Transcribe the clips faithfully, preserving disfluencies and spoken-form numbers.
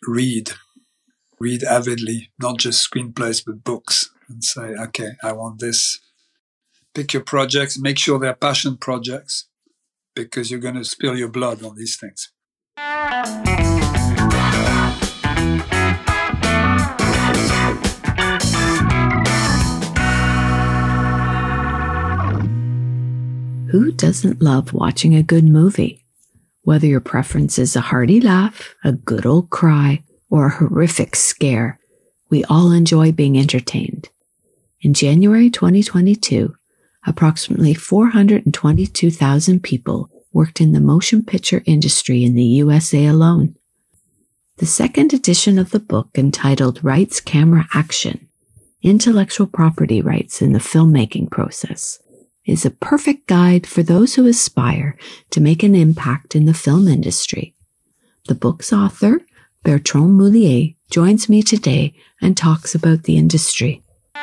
read, read avidly, not just screenplays, but books, and say, okay, I want this. Pick your projects, make sure they're passion projects, because you're going to spill your blood on these things. Who doesn't love watching a good movie? Whether your preference is a hearty laugh, a good old cry, or a horrific scare, we all enjoy being entertained. In January twenty twenty-two, approximately four hundred twenty-two thousand people worked in the motion picture industry in the U S A alone. The second edition of the book, entitled Rights Camera Action, Intellectual Property Rights in the Filmmaking Process, is a perfect guide for those who aspire to make an impact in the film industry. The book's author, Bertrand Moulier, joins me today and talks about the industry.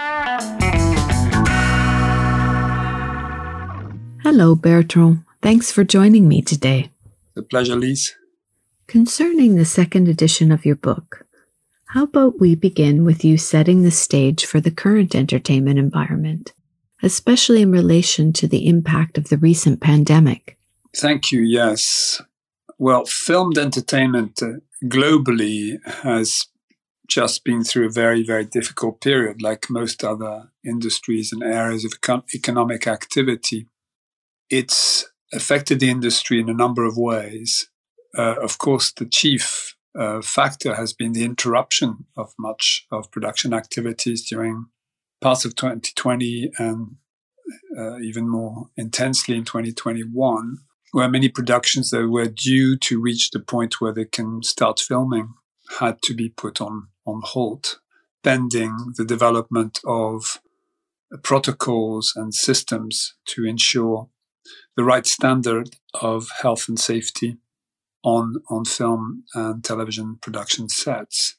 Hello, Bertrand. Thanks for joining me today. A pleasure, Lise. Concerning the second edition of your book, how about we begin with you setting the stage for the current entertainment environment, especially in relation to the impact of the recent pandemic? Thank you, yes. Well, filmed entertainment uh, globally has just been through a very, very difficult period, like most other industries and areas of econ- economic activity. It's affected the industry in a number of ways. Uh, of course, the chief uh, factor has been the interruption of much of production activities during parts of twenty twenty and uh, even more intensely in twenty twenty-one, where many productions that were due to reach the point where they can start filming had to be put on, on hold, pending the development of protocols and systems to ensure the right standard of health and safety on, on film and television production sets.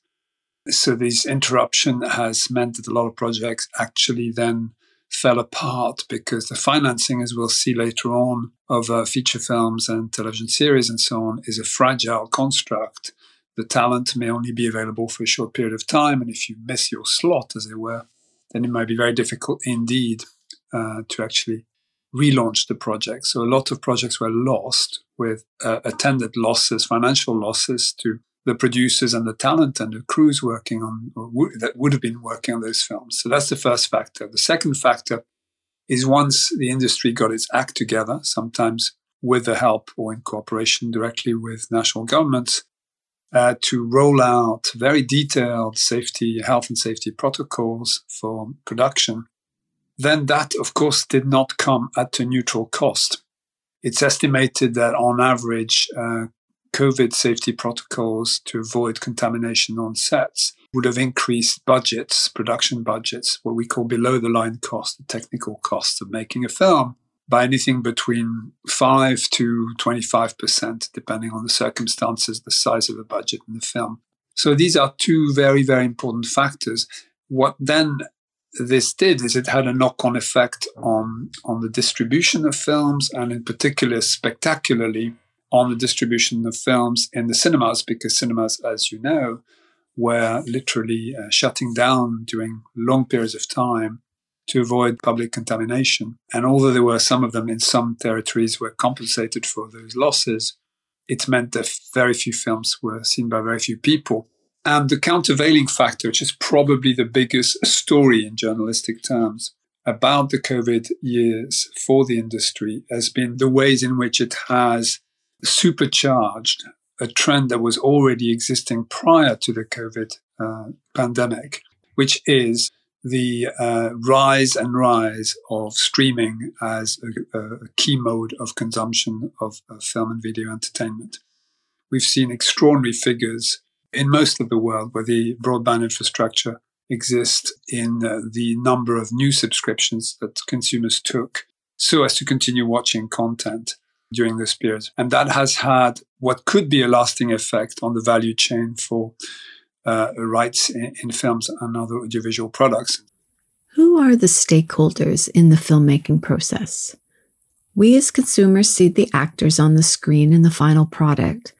So this interruption has meant that a lot of projects actually then fell apart because the financing, as we'll see later on, of uh, feature films and television series and so on is a fragile construct. The talent may only be available for a short period of time, and if you miss your slot, as it were, then it might be very difficult indeed uh, to actually relaunch the project. So a lot of projects were lost with uh, attendant losses, financial losses to the producers and the talent and the crews working on, or w- that would have been working on those films. So that's the first factor. The second factor is once the industry got its act together, sometimes with the help or in cooperation directly with national governments, uh, to roll out very detailed safety, health and safety protocols for production, then that, of course, did not come at a neutral cost. It's estimated that on average, uh, COVID safety protocols to avoid contamination on sets would have increased budgets, production budgets, what we call below the line cost, the technical cost of making a film, by anything between five to twenty-five percent, depending on the circumstances, the size of the budget in the film. So these are two very, very important factors. What then this did is it had a knock-on effect on, on the distribution of films, and in particular, spectacularly, on the distribution of films in the cinemas, because cinemas, as you know, were literally uh, shutting down during long periods of time to avoid public contamination. And although there were some of them in some territories were compensated for those losses, it meant that very few films were seen by very few people. And the countervailing factor, which is probably the biggest story in journalistic terms about the COVID years for the industry, has been the ways in which it has supercharged a trend that was already existing prior to the COVID uh, pandemic, which is the uh, rise and rise of streaming as a, a key mode of consumption of, of film and video entertainment. We've seen extraordinary figures in most of the world where the broadband infrastructure exists in uh, the number of new subscriptions that consumers took so as to continue watching content during this period. And that has had what could be a lasting effect on the value chain for uh, rights in, in films and other audiovisual products. Who are the stakeholders in the filmmaking process? We as consumers see the actors on the screen and the final product,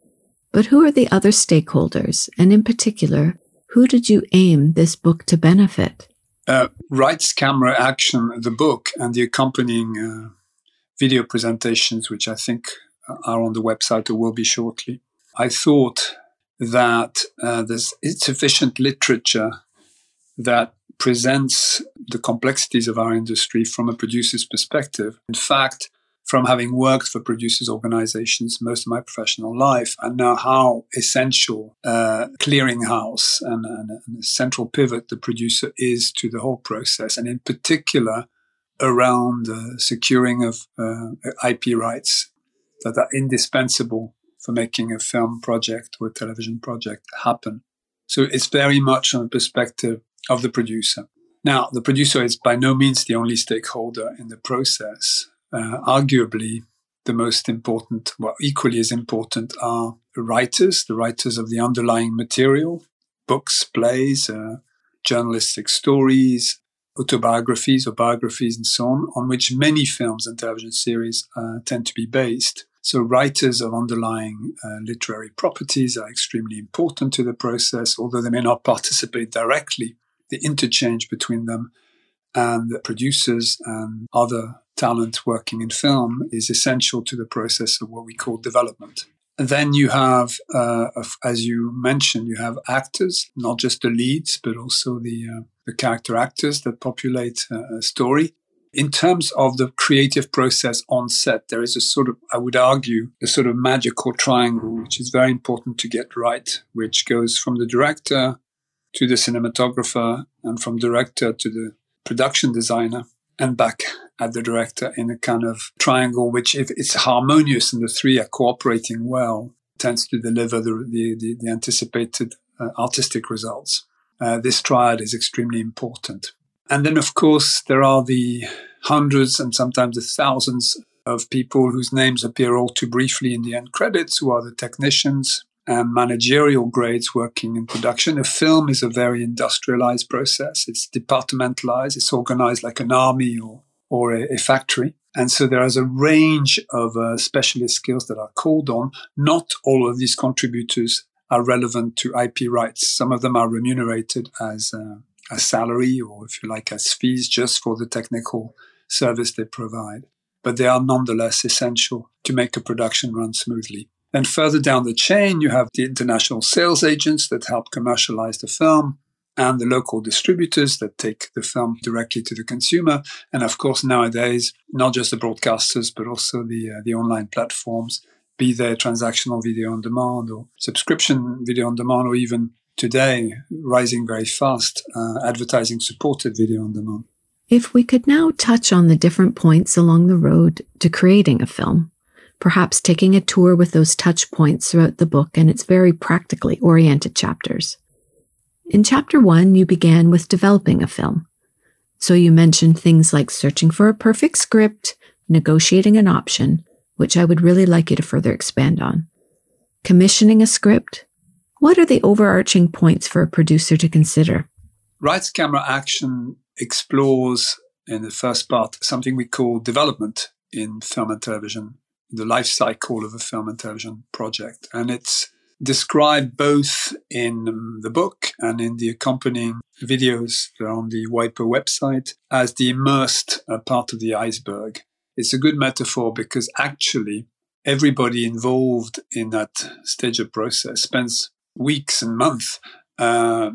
But who are the other stakeholders? And in particular, who did you aim this book to benefit? Uh, Rights Camera Action, the book, and the accompanying uh, video presentations, which I think are on the website or will be shortly. I thought that uh, there's insufficient literature that presents the complexities of our industry from a producer's perspective. In fact, from having worked for producers' organizations most of my professional life, I know how essential uh, clearinghouse and, and, and a central pivot the producer is to the whole process, and in particular around uh, securing of uh, I P rights that are indispensable for making a film project or a television project happen. So it's very much on the perspective of the producer. Now, the producer is by no means the only stakeholder in the process. Uh, arguably, the most important, well, equally as important, are the writers, the writers of the underlying material, books, plays, uh, journalistic stories, autobiographies or biographies and so on, on which many films and television series uh, tend to be based. So writers of underlying uh, literary properties are extremely important to the process, although they may not participate directly. The interchange between them and the producers and other talent working in film is essential to the process of what we call development. And then you have, uh, as you mentioned, you have actors, not just the leads, but also the, uh, the character actors that populate uh, a story. In terms of the creative process on set, there is a sort of, I would argue, a sort of magical triangle, which is very important to get right, which goes from the director to the cinematographer and from director to the production designer and back at the director in a kind of triangle, which if it's harmonious and the three are cooperating well, tends to deliver the, the, the, the anticipated uh, artistic results. Uh, this triad is extremely important. And then, of course, there are the hundreds and sometimes the thousands of people whose names appear all too briefly in the end credits, who are the technicians and managerial grades working in production. A film is a very industrialized process. It's departmentalized. It's organized like an army or, or a, a factory. And so there is a range of uh, specialist skills that are called on. Not all of these contributors are relevant to I P rights. Some of them are remunerated as uh, a salary or, if you like, as fees just for the technical service they provide. But they are nonetheless essential to make a production run smoothly. Then further down the chain, you have the international sales agents that help commercialize the film and the local distributors that take the film directly to the consumer. And of course, nowadays, not just the broadcasters, but also the uh, the online platforms, be they transactional video on demand or subscription video on demand, or even today, rising very fast, uh, advertising supported video on demand. If we could now touch on the different points along the road to creating a film, perhaps taking a tour with those touch points throughout the book and its very practically oriented chapters. In chapter one, you began with developing a film. So you mentioned things like searching for a perfect script, negotiating an option, which I would really like you to further expand on, commissioning a script. What are the overarching points for a producer to consider? Rights Camera Action explores, in the first part, something we call development in film and television, the life cycle of a film and television project. And it's described both in the book and in the accompanying videos that are on the WIPO website as the immersed uh, part of the iceberg. It's a good metaphor because actually everybody involved in that stage of process spends weeks and months uh,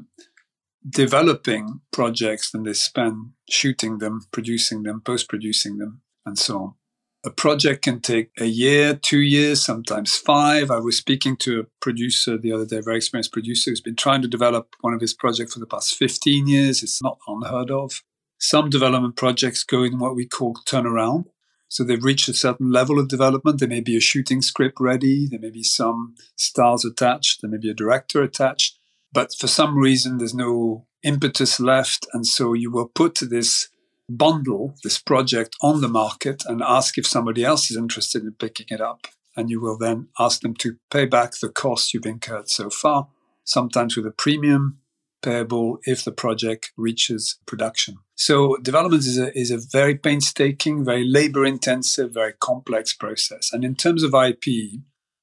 developing projects, and they spend shooting them, producing them, post-producing them, and so on. A project can take a year, two years, sometimes five. I was speaking to a producer the other day, a very experienced producer, who's been trying to develop one of his projects for the past fifteen years. It's not unheard of. Some development projects go in what we call turnaround. So they've reached a certain level of development. There may be a shooting script ready. There may be some stars attached. There may be a director attached. But for some reason, there's no impetus left. And so you will put this bundle, this project, on the market and ask if somebody else is interested in picking it up. And you will then ask them to pay back the costs you've incurred so far, sometimes with a premium payable if the project reaches production. So development is a, is a very painstaking, very labor-intensive, very complex process. And in terms of I P,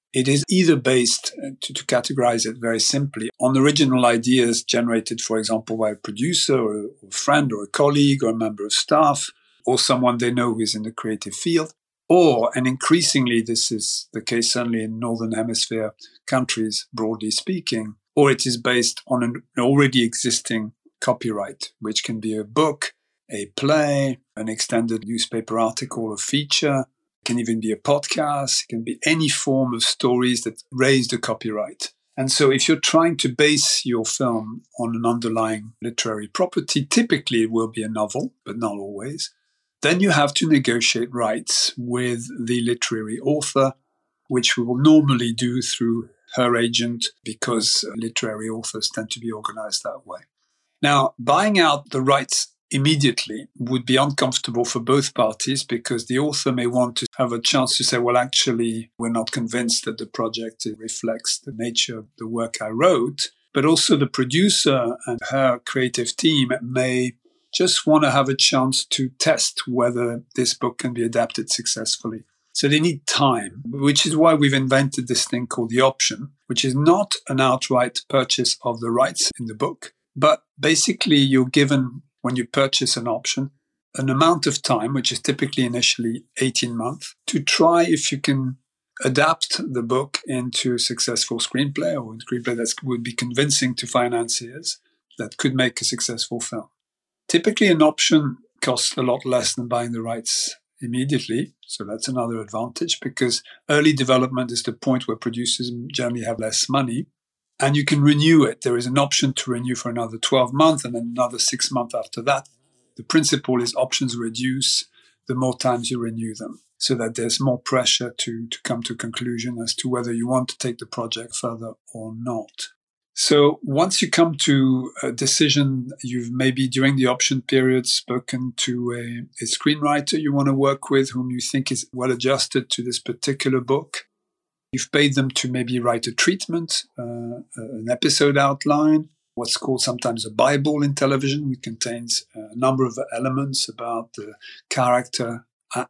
It is either based, uh, to, to categorize it very simply, on original ideas generated, for example, by a producer or a friend or a colleague or a member of staff or someone they know who is in the creative field. Or, and increasingly this is the case certainly in Northern Hemisphere countries, broadly speaking, or it is based on an already existing copyright, which can be a book, a play, an extended newspaper article, a feature. It can even be a podcast. It can be any form of stories that raise the copyright. And so if you're trying to base your film on an underlying literary property, typically it will be a novel, but not always. Then you have to negotiate rights with the literary author, which we will normally do through her agent because literary authors tend to be organized that way. Now, buying out the rights immediately would be uncomfortable for both parties because the author may want to have a chance to say, well, actually, we're not convinced that the project reflects the nature of the work I wrote. But also the producer and her creative team may just want to have a chance to test whether this book can be adapted successfully. So they need time, which is why we've invented this thing called the option, which is not an outright purchase of the rights in the book, but basically you're given, when you purchase an option, an amount of time, which is typically initially eighteen months, to try if you can adapt the book into a successful screenplay or a screenplay that would be convincing to financiers that could make a successful film. Typically, an option costs a lot less than buying the rights immediately. So that's another advantage because early development is the point where producers generally have less money and you can renew it. There is an option to renew for another twelve months and then another six months after that. The principle is options reduce the more times you renew them so that there's more pressure to, to come to a conclusion as to whether you want to take the project further or not. So once you come to a decision, you've maybe during the option period spoken to a, a screenwriter you want to work with, whom you think is well adjusted to this particular book. You've paid them to maybe write a treatment, uh, an episode outline, what's called sometimes a Bible in television, which contains a number of elements about the character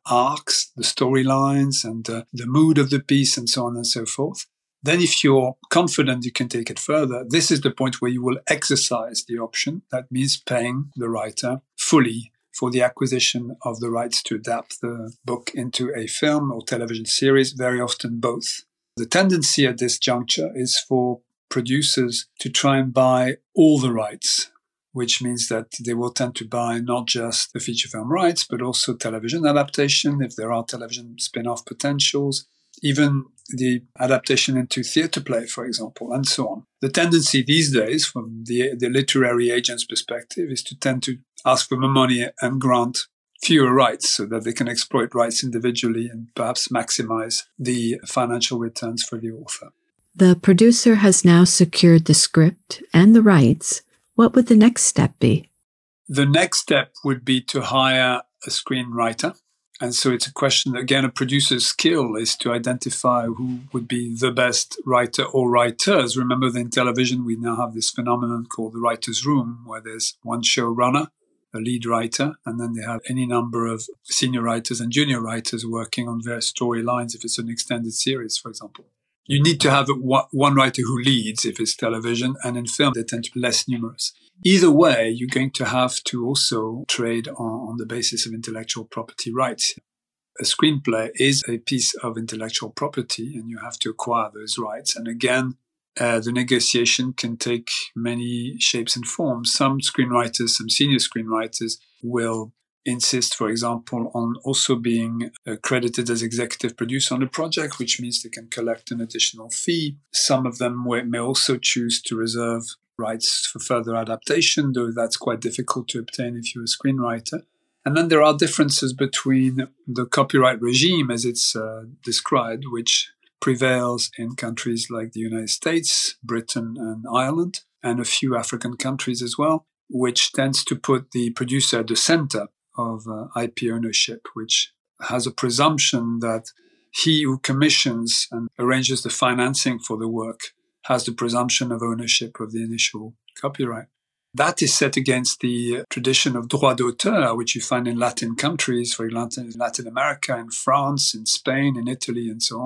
arcs, the storylines, and uh, the mood of the piece, and so on and so forth. Then if you're confident you can take it further, this is the point where you will exercise the option. That means paying the writer fully for the acquisition of the rights to adapt the book into a film or television series, very often both. The tendency at this juncture is for producers to try and buy all the rights, which means that they will tend to buy not just the feature film rights, but also television adaptation, if there are television spin-off potentials, even the adaptation into theatre play, for example, and so on. The tendency these days, from the, the literary agent's perspective, is to tend to ask for more money and grant fewer rights so that they can exploit rights individually and perhaps maximize the financial returns for the author. The producer has now secured the script and the rights. What would the next step be? The next step would be to hire a screenwriter. And so it's a question, again, a producer's skill is to identify who would be the best writer or writers. Remember that in television, we now have this phenomenon called the writer's room, where there's one showrunner, a lead writer, and then they have any number of senior writers and junior writers working on various storylines if it's an extended series, for example. You need to have one writer who leads if it's television, and in film, they tend to be less numerous. Either way, you're going to have to also trade on, on the basis of intellectual property rights. A screenplay is a piece of intellectual property, and you have to acquire those rights. And again, uh, the negotiation can take many shapes and forms. Some screenwriters, some senior screenwriters will insist, for example, on also being uh, credited as executive producer on the project, which means they can collect an additional fee. Some of them may also choose to reserve rights for further adaptation, though that's quite difficult to obtain if you're a screenwriter. And then there are differences between the copyright regime as it's uh, described, which prevails in countries like the United States, Britain, and Ireland, and a few African countries as well, which tends to put the producer at the center of uh, I P ownership, which has a presumption that he who commissions and arranges the financing for the work has the presumption of ownership of the initial copyright. That is set against the tradition of droit d'auteur, which you find in Latin countries, for example, in Latin America, in France, in Spain, in Italy, and so on,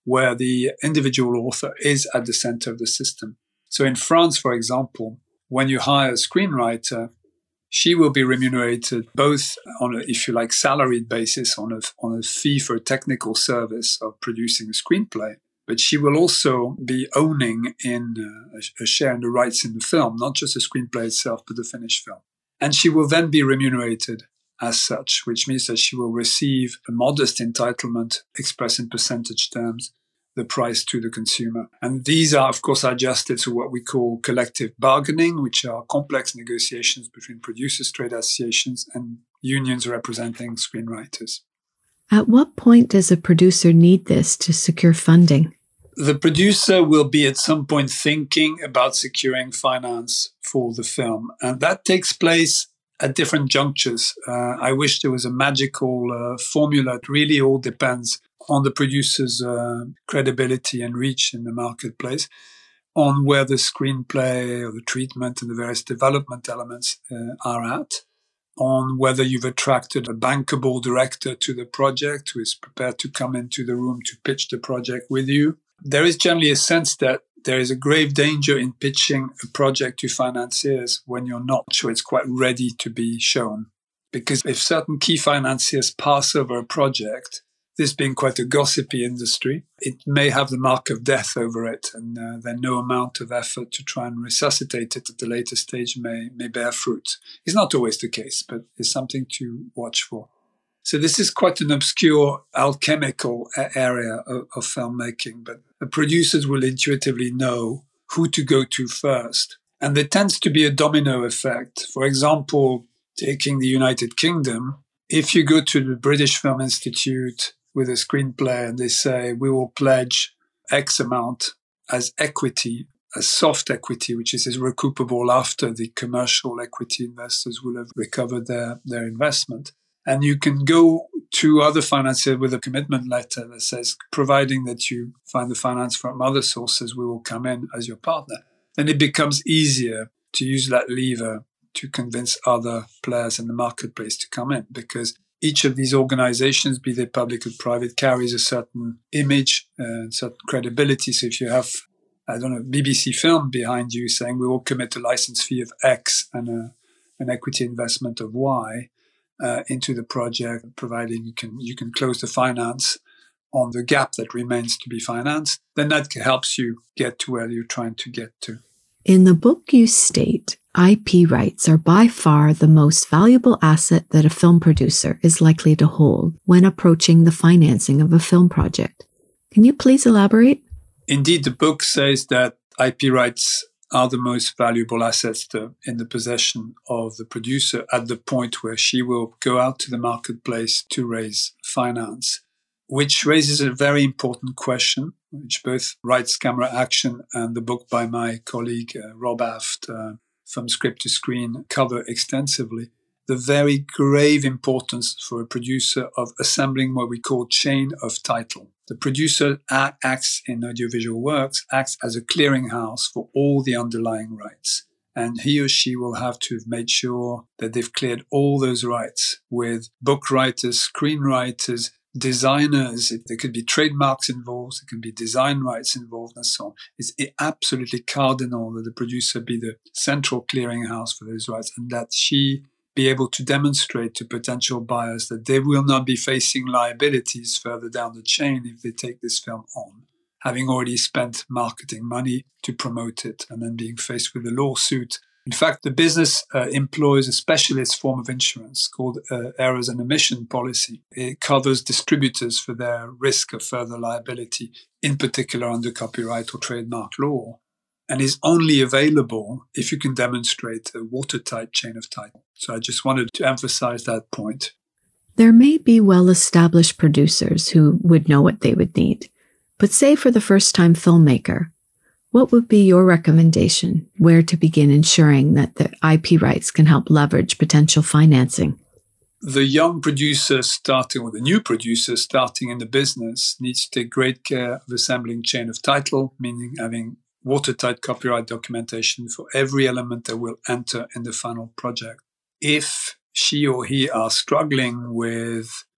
where the individual author is at the center of the system. So in France, for example, when you hire a screenwriter, she will be remunerated both on a, if you like, salaried basis, on a, on a fee for a technical service of producing a screenplay. But she will also be owning in uh, a, a share in the rights in the film, not just the screenplay itself, but the finished film. And she will then be remunerated as such, which means that she will receive a modest entitlement expressed in percentage terms, the price to the consumer. And these are, of course, adjusted to what we call collective bargaining, which are complex negotiations between producers, trade associations, and unions representing screenwriters. At what point does a producer need this to secure funding? The producer will be at some point thinking about securing finance for the film. And that takes place at different junctures. Uh, I wish there was a magical uh, formula. It really all depends on the producer's uh, credibility and reach in the marketplace, on where the screenplay or the treatment and the various development elements uh, are at, on whether you've attracted a bankable director to the project who is prepared to come into the room to pitch the project with you. There is generally a sense that there is a grave danger in pitching a project to financiers when you're not sure it's quite ready to be shown. Because if certain key financiers pass over a project, this being quite a gossipy industry, it may have the mark of death over it, and uh, then no amount of effort to try and resuscitate it at the later stage may, may bear fruit. It's not always the case, but it's something to watch for. So this is quite an obscure alchemical area of, of filmmaking, but the producers will intuitively know who to go to first. And there tends to be a domino effect. For example, taking the United Kingdom, if you go to the British Film Institute with a screenplay and they say, we will pledge X amount as equity, as soft equity, which is, is recoupable after the commercial equity investors will have recovered their, their investment. And you can go to other financiers with a commitment letter that says, providing that you find the finance from other sources, we will come in as your partner. Then it becomes easier to use that lever to convince other players in the marketplace to come in, because each of these organizations, be they public or private, carries a certain image and certain credibility. So if you have, I don't know, B B C Film behind you saying we will commit a license fee of X and a, an equity investment of Y uh, into the project, providing you can you can close the finance on the gap that remains to be financed, then that helps you get to where you're trying to get to. In the book, you state I P rights are by far the most valuable asset that a film producer is likely to hold when approaching the financing of a film project. Can you please elaborate? Indeed, the book says that I P rights are the most valuable assets to, in the possession of the producer at the point where she will go out to the marketplace to raise finance, which raises a very important question, which both Rights Camera Action and the book by my colleague uh, Rob Aft, uh, From Script to Screen, cover extensively. The very grave importance for a producer of assembling what we call chain of title. The producer acts in audiovisual works, acts as a clearinghouse for all the underlying rights. And he or she will have to have made sure that they've cleared all those rights with book writers, screenwriters, designers. There could be trademarks involved, there can be design rights involved, and so on. It's absolutely cardinal that the producer be the central clearinghouse for those rights, and that she be able to demonstrate to potential buyers that they will not be facing liabilities further down the chain if they take this film on, having already spent marketing money to promote it and then being faced with a lawsuit. In fact, the business uh, employs a specialist form of insurance called uh, errors and omission policy. It covers distributors for their risk of further liability, in particular under copyright or trademark law, and is only available if you can demonstrate a watertight chain of title. So I just wanted to emphasize that point. There may be well-established producers who would know what they would need, but say for the first-time filmmaker, what would be your recommendation where to begin ensuring that the I P rights can help leverage potential financing? The young producer starting, or the new producer starting in the business, needs to take great care of assembling chain of title, meaning having watertight copyright documentation for every element that will enter in the final project. If she or he are struggling with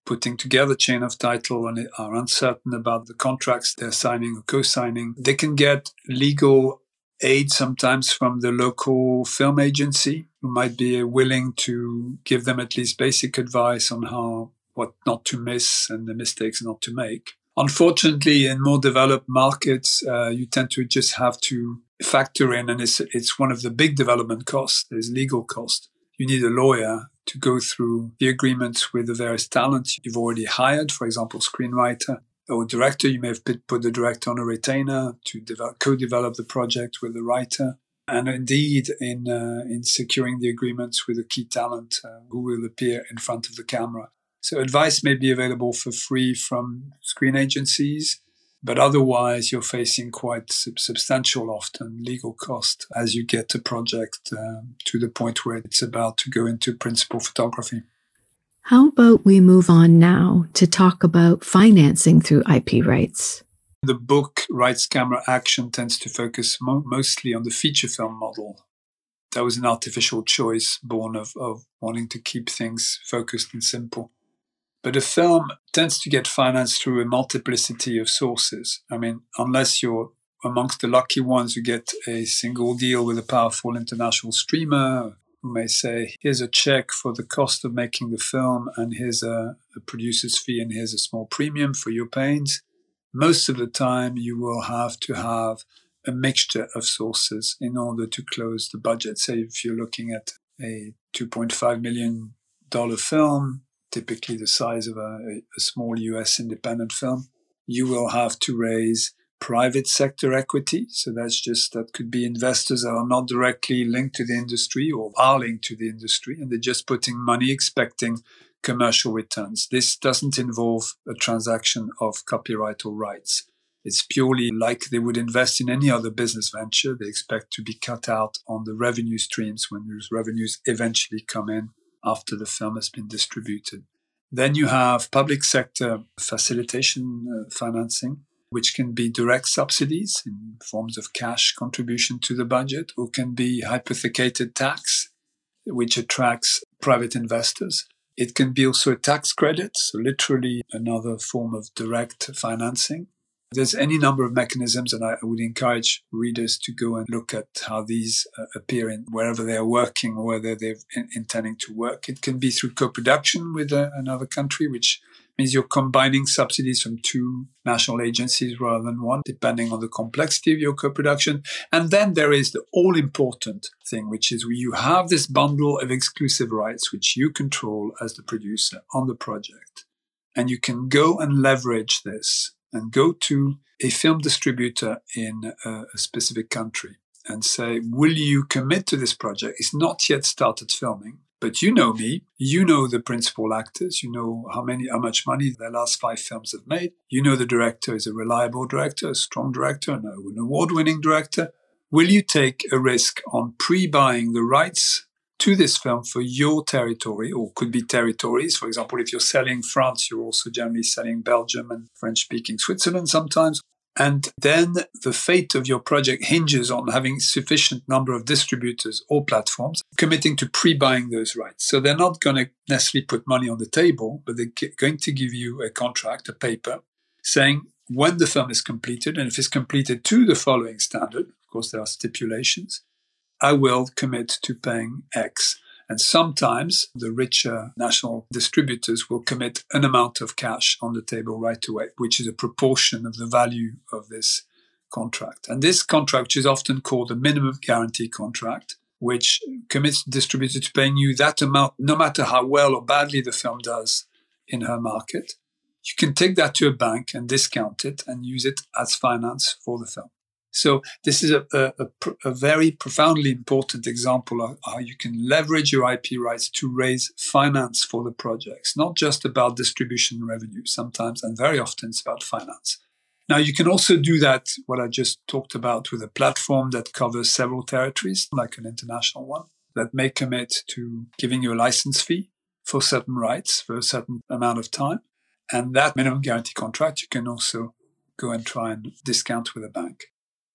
putting together chain of title and are uncertain about the contracts they're signing or co-signing. They can get legal aid sometimes from the local film agency, who might be willing to give them at least basic advice on how, what not to miss and the mistakes not to make. Unfortunately, in more developed markets, uh, you tend to just have to factor in, and it's, it's one of the big development costs, there's legal cost. You need a lawyer to go through the agreements with the various talents you've already hired, for example, screenwriter or director. You may have put the director on a retainer to develop, co-develop the project with the writer. And indeed, in uh, in securing the agreements with a key talent uh, who will appear in front of the camera. So advice may be available for free from screen agencies, but otherwise you're facing quite sub- substantial, often, legal cost as you get a project um, to the point where it's about to go into principal photography. How about we move on now to talk about financing through I P rights? The book Rights Camera Action tends to focus mo- mostly on the feature film model. That was an artificial choice born of, of wanting to keep things focused and simple. But a film tends to get financed through a multiplicity of sources. I mean, unless you're amongst the lucky ones who get a single deal with a powerful international streamer who may say, here's a check for the cost of making the film, and here's a, a producer's fee, and here's a small premium for your pains. Most of the time, you will have to have a mixture of sources in order to close the budget. Say if you're looking at a two point five million dollars film, typically the size of a, a small U S independent film, you will have to raise private sector equity. So that's just, that could be investors that are not directly linked to the industry or are linked to the industry, and they're just putting money expecting commercial returns. This doesn't involve a transaction of copyright or rights. It's purely like they would invest in any other business venture. They expect to be cut out on the revenue streams when those revenues eventually come in after the film has been distributed. Then you have public sector facilitation uh, financing, which can be direct subsidies in forms of cash contribution to the budget, or can be hypothecated tax, which attracts private investors. It can be also a tax credit, so literally another form of direct financing. There's any number of mechanisms, and I would encourage readers to go and look at how these uh, appear in wherever they're working or whether they're in- intending to work. It can be through co-production with uh, another country, which means you're combining subsidies from two national agencies rather than one, depending on the complexity of your co-production. And then there is the all-important thing, which is where you have this bundle of exclusive rights, which you control as the producer on the project. And you can go and leverage this and go to a film distributor in a, a specific country and say, will you commit to this project? It's not yet started filming, but you know me, you know the principal actors, you know how many, how much money their last five films have made. You know the director is a reliable director, a strong director, an award-winning director. Will you take a risk on pre-buying the rights to this film for your territory, or could be territories? For example, if you're selling France, you're also generally selling Belgium and French-speaking Switzerland sometimes. And then the fate of your project hinges on having sufficient number of distributors or platforms committing to pre-buying those rights. So they're not going to necessarily put money on the table, but they're going to give you a contract, a paper, saying when the film is completed, and if it's completed to the following standard, of course there are stipulations, I will commit to paying X. And sometimes the richer national distributors will commit an amount of cash on the table right away, which is a proportion of the value of this contract. And this contract, which is often called a minimum guarantee contract, which commits the distributor to paying you that amount, no matter how well or badly the film does in her market. You can take that to a bank and discount it and use it as finance for the film. So this is a, a, a, a very profoundly important example of how you can leverage your I P rights to raise finance for the projects. Not just about distribution revenue sometimes, and very often it's about finance. Now, you can also do that, what I just talked about, with a platform that covers several territories, like an international one, that may commit to giving you a license fee for certain rights for a certain amount of time. And that minimum guarantee contract, you can also go and try and discount with a bank.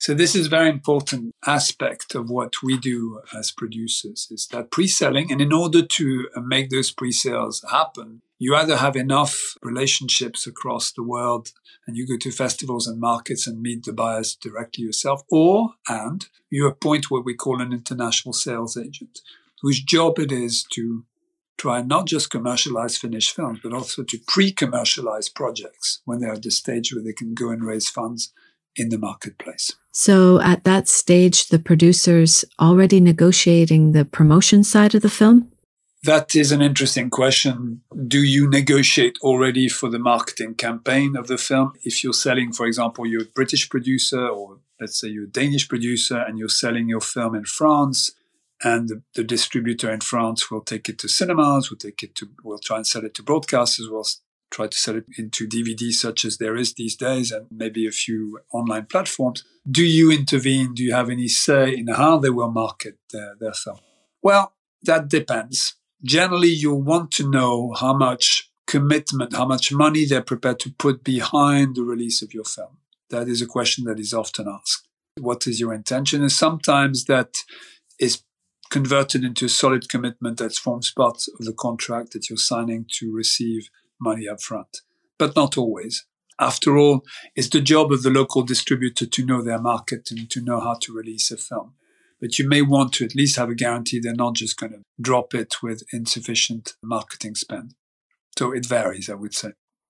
So this is a very important aspect of what we do as producers, is that pre-selling. And in order to make those pre-sales happen, you either have enough relationships across the world and you go to festivals and markets and meet the buyers directly yourself, or, and you appoint what we call an international sales agent, whose job it is to try not just commercialize finished films, but also to pre-commercialize projects when they're at the stage where they can go and raise funds in the marketplace. So at that stage, the producer's already negotiating the promotion side of the film? That is an interesting question. Do you negotiate already for the marketing campaign of the film? If you're selling, for example, you're a British producer, or let's say you're a Danish producer and you're selling your film in France, and the, the distributor in France will take it to cinemas, will take it to, will try and sell it to broadcasters, will try to sell it into D V D such as there is these days, and maybe a few online platforms. Do you intervene? Do you have any say in how they will market their, their film? Well, that depends. Generally, you'll want to know how much commitment, how much money they're prepared to put behind the release of your film. That is a question that is often asked. What is your intention? And sometimes that is converted into a solid commitment that forms part of the contract that you're signing to receive money up front, but not always. After all, it's the job of the local distributor to know their market and to know how to release a film. But you may want to at least have a guarantee they're not just going to drop it with insufficient marketing spend. So it varies, I would say.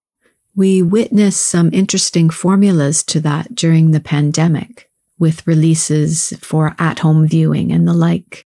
We witnessed some interesting formulas to that during the pandemic, with releases for at-home viewing and the like.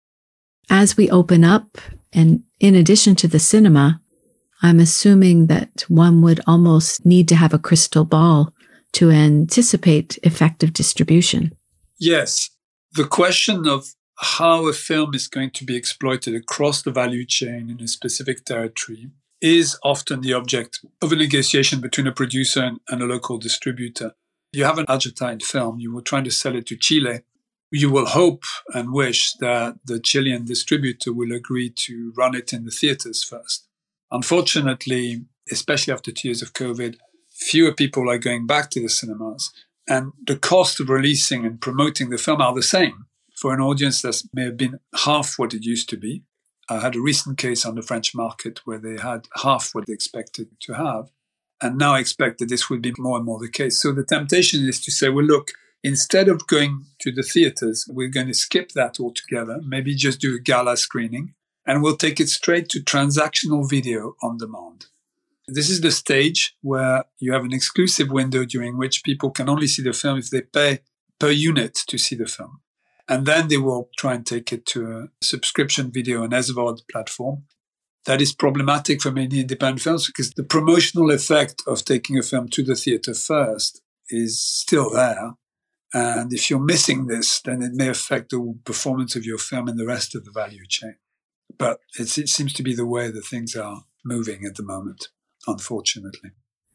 As we open up, and in addition to the cinema, I'm assuming that one would almost need to have a crystal ball to anticipate effective distribution. Yes. The question of how a film is going to be exploited across the value chain in a specific territory is often the object of a negotiation between a producer and, and a local distributor. You have an Argentine film, you were trying to sell it to Chile. You will hope and wish that the Chilean distributor will agree to run it in the theaters first. Unfortunately, especially after two years of COVID, fewer people are going back to the cinemas. And the cost of releasing and promoting the film are the same for an audience that may have been half what it used to be. I had a recent case on the French market where they had half what they expected to have. And now I expect that this will be more and more the case. So the temptation is to say, well, look, instead of going to the theaters, we're going to skip that altogether, maybe just do a gala screening, and we'll take it straight to transactional video on demand. This is the stage where you have an exclusive window during which people can only see the film if they pay per unit to see the film. And then they will try and take it to a subscription video, an S V O D platform. That is problematic for many independent films because the promotional effect of taking a film to the theater first is still there. And if you're missing this, then it may affect the performance of your film in the rest of the value chain. But it's, it seems to be the way that things are moving at the moment, unfortunately.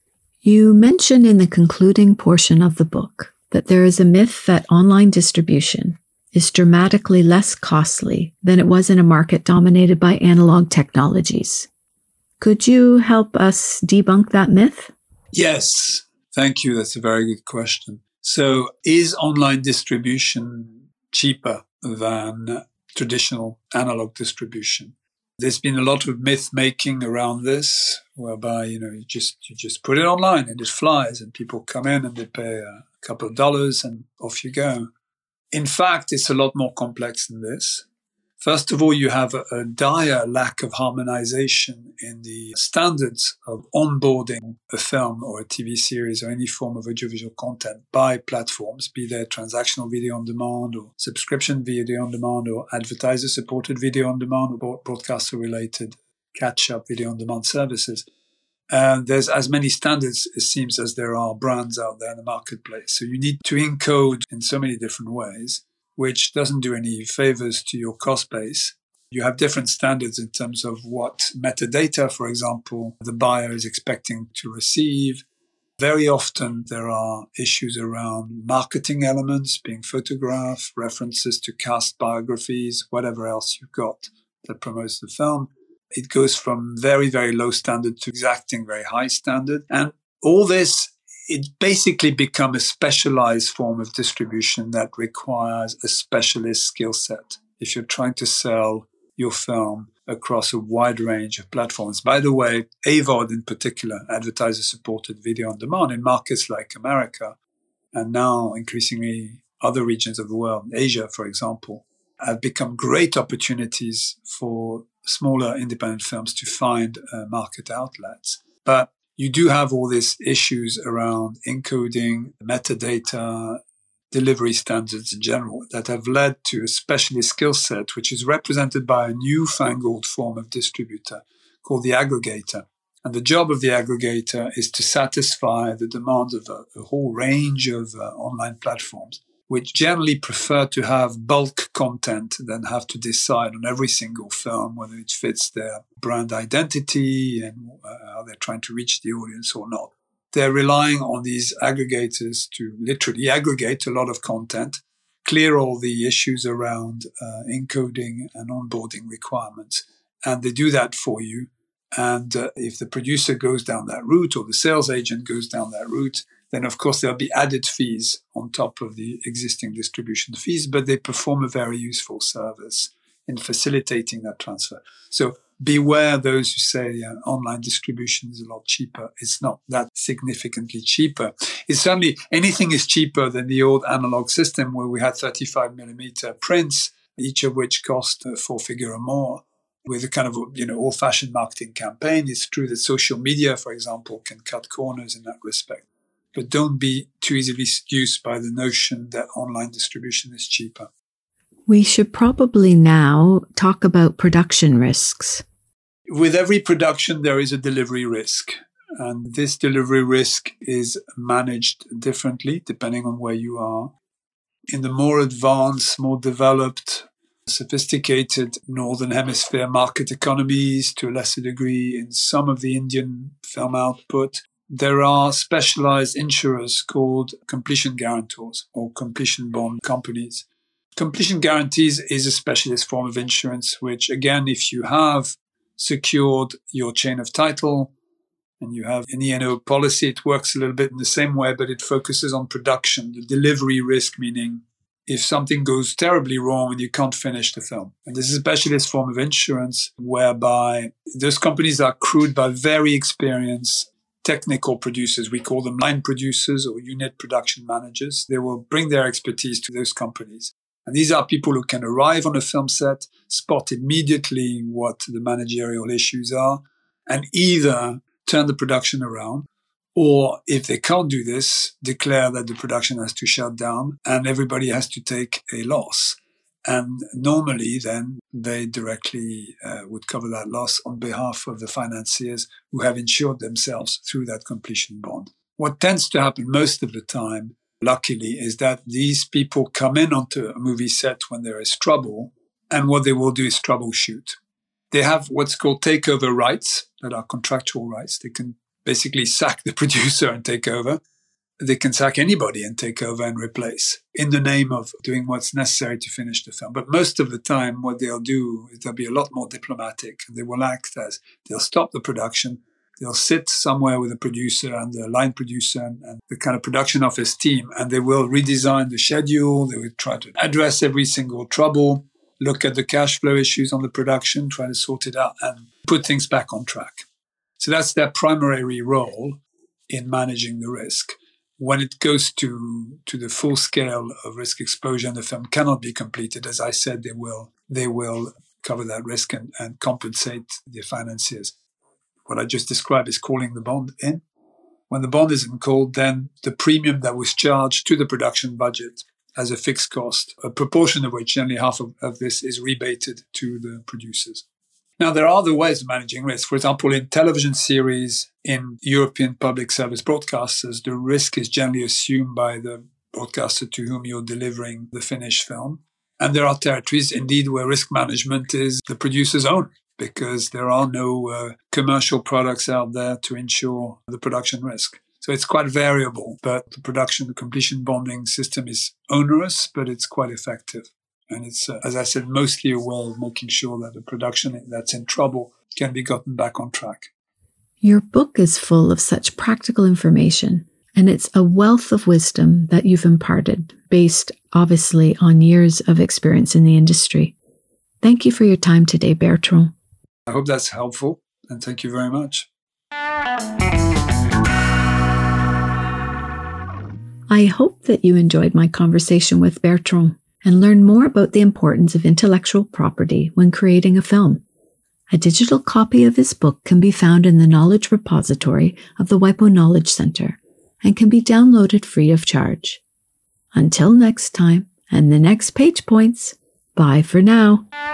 You mention in the concluding portion of the book that there is a myth that online distribution is dramatically less costly than it was in a market dominated by analog technologies. Could you help us debunk that myth? Yes, thank you. That's a very good question. So is online distribution cheaper than traditional analog distribution? There's been a lot of myth making around this, whereby, you know, you just you just put it online and it flies and people come in and they pay a couple of dollars and off you go. In fact, it's a lot more complex than this. First of all, you have a, a dire lack of harmonization in the standards of onboarding a film or a T V series or any form of audiovisual content by platforms, be they transactional video on demand or subscription video on demand or advertiser-supported video on demand or broadcaster-related catch-up video on demand services. And there's as many standards, it seems, as there are brands out there in the marketplace. So you need to encode in so many different ways, which doesn't do any favors to your cost base. You have different standards in terms of what metadata, for example, the buyer is expecting to receive. Very often there are issues around marketing elements, being photographed, references to cast biographies, whatever else you've got that promotes the film. It goes from very, very low standard to exacting very high standard. And all this it basically becomes a specialized form of distribution that requires a specialist skill set. If you're trying to sell your film across a wide range of platforms. By the way, A V O D in particular, advertiser-supported video on demand in markets like America, and now increasingly other regions of the world, Asia, for example, have become great opportunities for smaller independent films to find uh, market outlets. But you do have all these issues around encoding, metadata, delivery standards in general that have led to a specialist skill set, which is represented by a newfangled form of distributor called the aggregator. And the job of the aggregator is to satisfy the demands of a, a whole range of uh, online platforms, which generally prefer to have bulk content than have to decide on every single film whether it fits their brand identity and uh, how they're trying to reach the audience or not. They're relying on these aggregators to literally aggregate a lot of content, clear all the issues around uh, encoding and onboarding requirements. And they do that for you. And uh, if the producer goes down that route or the sales agent goes down that route, then of course there'll be added fees on top of the existing distribution fees, but they perform a very useful service in facilitating that transfer. So beware those who say uh, online distribution is a lot cheaper. It's not that significantly cheaper. It's certainly, anything is cheaper than the old analog system where we had thirty-five millimeter prints, each of which cost uh, four figure or more. With a kind of, you know, old-fashioned marketing campaign. It's true that social media, for example, can cut corners in that respect. But don't be too easily seduced by the notion that online distribution is cheaper. We should probably now talk about production risks. With every production, there is a delivery risk. And this delivery risk is managed differently depending on where you are. In the more advanced, more developed, sophisticated Northern Hemisphere market economies, to a lesser degree in some of the Indian film output, there are specialized insurers called completion guarantors or completion bond companies. Completion guarantees is a specialist form of insurance, which again, if you have secured your chain of title and you have an E and O policy, it works a little bit in the same way, but it focuses on production, the delivery risk, meaning if something goes terribly wrong and you can't finish the film. And this is a specialist form of insurance whereby those companies are crewed by very experienced technical producers. We call them line producers or unit production managers. They will bring their expertise to those companies. And these are people who can arrive on a film set, spot immediately what the managerial issues are, and either turn the production around, or if they can't do this, declare that the production has to shut down and everybody has to take a loss. And normally then they directly uh, would cover that loss on behalf of the financiers who have insured themselves through that completion bond. What tends to happen most of the time, luckily, is that these people come in onto a movie set when there is trouble, and what they will do is troubleshoot. They have what's called takeover rights that are contractual rights. They can basically sack the producer and take over. They can sack anybody and take over and replace in the name of doing what's necessary to finish the film. But most of the time, what they'll do is they'll be a lot more diplomatic. They will act as, they'll stop the production. They'll sit somewhere with a producer and the line producer and, and the kind of production office team, and they will redesign the schedule. They will try to address every single trouble, look at the cash flow issues on the production, try to sort it out and put things back on track. So that's their primary role in managing the risk. When it goes to, to the full scale of risk exposure and the film cannot be completed, as I said, they will they will cover that risk and, and compensate the financiers. What I just described is calling the bond in. When the bond isn't called, then the premium that was charged to the production budget as a fixed cost, a proportion of which, generally half of, of this, is rebated to the producers. Now, there are other ways of managing risk. For example, in television series, in European public service broadcasters, the risk is generally assumed by the broadcaster to whom you're delivering the finished film. And there are territories, indeed, where risk management is the producer's own, because there are no uh, commercial products out there to ensure the production risk. So it's quite variable, but the production, the completion bonding system is onerous, but it's quite effective. And it's, uh, as I said, mostly a way of making sure that the production that's in trouble can be gotten back on track. Your book is full of such practical information, And it's a wealth of wisdom that you've imparted, based obviously on years of experience in the industry. Thank you for your time today, Bertrand. I hope that's helpful, and thank you very much. I hope that you enjoyed my conversation with Bertrand and learned more about the importance of intellectual property when creating a film. A digital copy of his book can be found in the knowledge repository of the WIPO Knowledge Center and can be downloaded free of charge. Until next time and the next Page Points, bye for now.